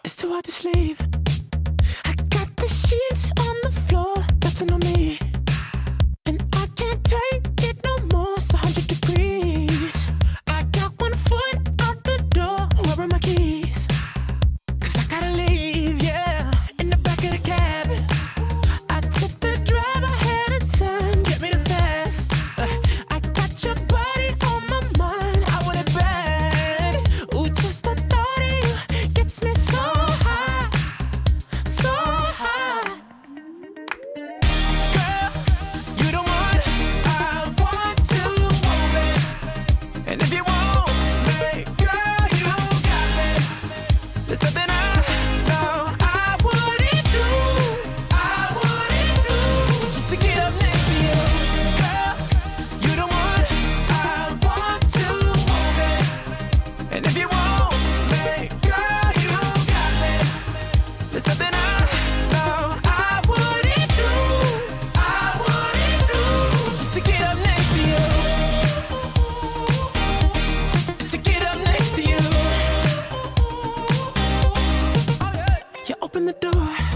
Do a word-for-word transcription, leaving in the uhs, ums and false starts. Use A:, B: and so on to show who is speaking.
A: It's too hard to sleep. I got the sheets on the floor, nothing on me, and I can't take it no more. It's a hundred degrees. I got one foot out the door. Where are my keys? Cause I gotta leave, yeah. In the back of the cab, I tip the driver ahead of time. Get me the fast. uh, I got your body on my mind. I want it bad. Ooh, just the thought of you gets me so high, so high. Girl, you the one I want to move it. And if you want me, girl, you got me. There's nothing I know I wouldn't do, I wouldn't do, just to get up next to you. Girl, you the one I want to move it. And if you want me, girl, you got me. There's nothing I know I wouldn't do, I wouldn't do, just to get up next to you, just to get up next to you. You open the door,